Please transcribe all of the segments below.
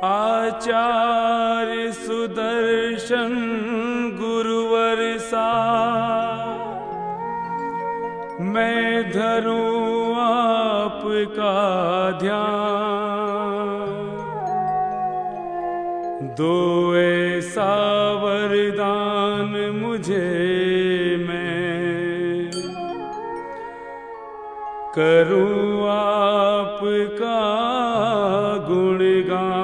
आचार्य सुदर्शन गुरुवर सा मैं धरूं आपका ध्यान। दो ऐसा वरदान मुझे, मैं करूं आपका गुणगान।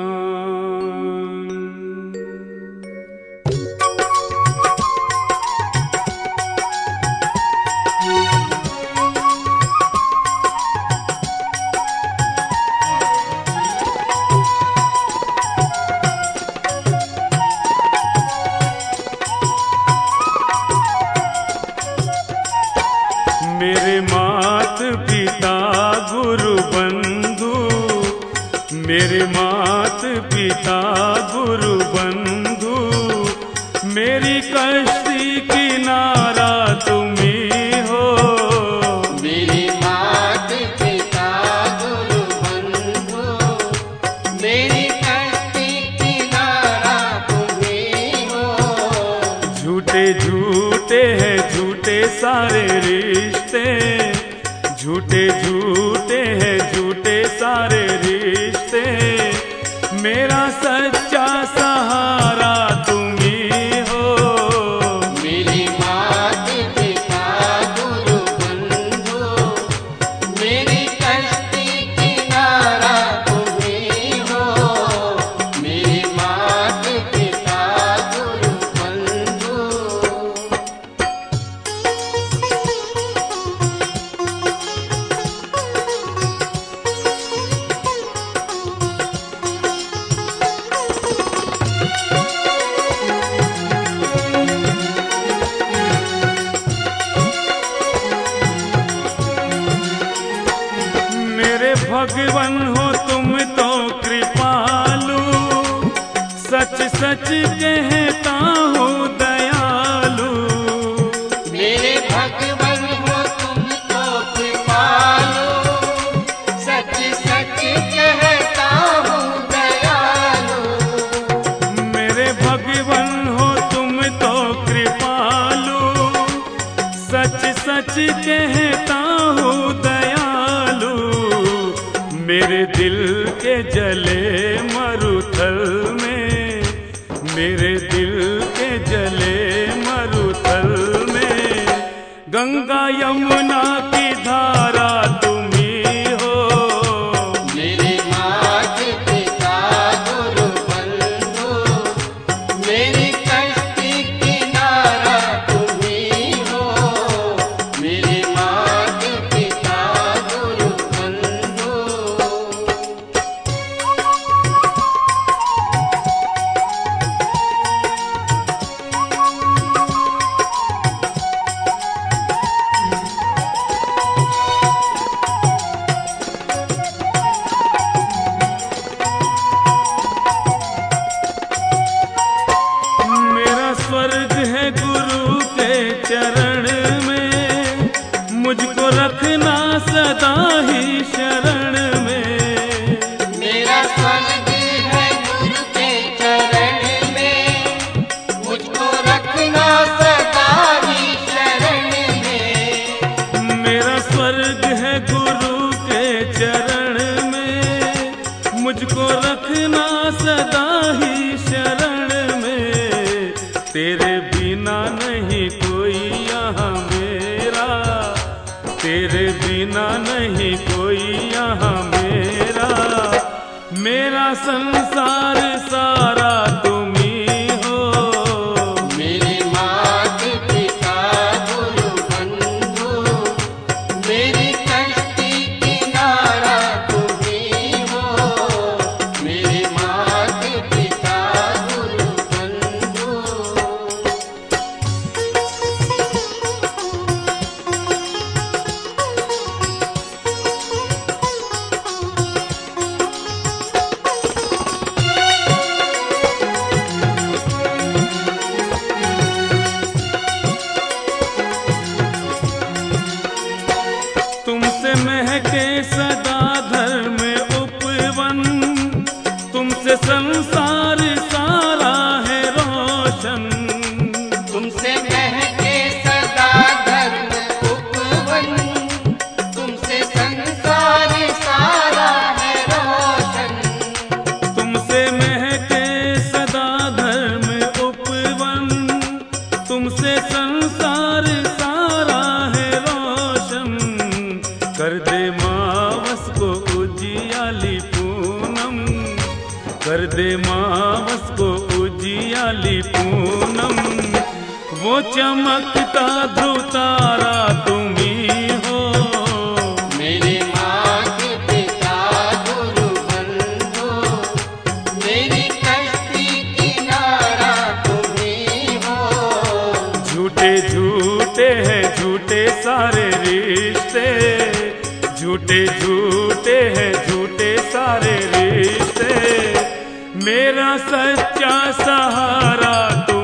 मेरे मात पिता गुरु बंधु, मेरे मात पिता गुरु बंधु, मेरी कश्ती किनारा तुम्ही हो। मेरे मात पिता गुरु बंधु, मेरी कश्ती किनारा तुम्ही हो। झूठे झूठे हैं झूठे सारे रिश्ते, झूठे झूठे हैं झूठे सारे रिश्ते, मेरा सच्चा सहारा तुम्ही हो। मेरी मात पिता गुरु बंधु, मेरी कश्ती किनारा तुम्ही हो। मेरी मात पिता गुरु बंधु। मेरे भगवन हो तुम तो कृपालु, सच सच कहता हूँ दयालु। मेरे भगवन हो तुम तो कृपालु, सच सच कहता हूँ दयालु। मेरे भगवन हो तुम तो कृपालु, सच सच कहता हूँ दयालु। मेरे दिल के जले मरुथल में, मेरे दिल के जले मरुथल में, गंगा यमुना की धारा तुम्ही हो। मेरे मात पिता गुरु बंधु, मेरी कश्ती किनारा तुम्ही हो। मेरे मात पिता गुरु बंधु। मेरा स्वर्ग है गुरु के चरण में, मुझको रखना सदा ही शरण में। मेरा स्वर्ग है गुरु के चरण में, मुझको रखना सदा ही शरण में। मेरा स्वर्ग है गुरु के चरण में, मुझको रखना सदा ही शरण में। तेरे बिना नहीं कोई यहाँ मेरा, तेरे बिना नहीं कोई यहाँ मेरा, मेरा संसार सारा तुम्ही हो। मेरे मात पिता गुरु बंधु, मेरी कश्ती किनारा तुम्ही हो। मेरे मात पिता गुरु बंधु। कर दे मावस को उजियाली पूनम, कर दे मावस को उजियाली पूनम। वो चमकता ध्रुव तारा तुम ही हो, मेरे मात पिता गुरु बंधु, मेरी कश्ती किनारा तुम ही हो। झूठे झूठे हैं झूठे सारे रिश्ते, झूठे झूठे हैं झूठे सारे रिश्ते। मेरा सच्चा सहारा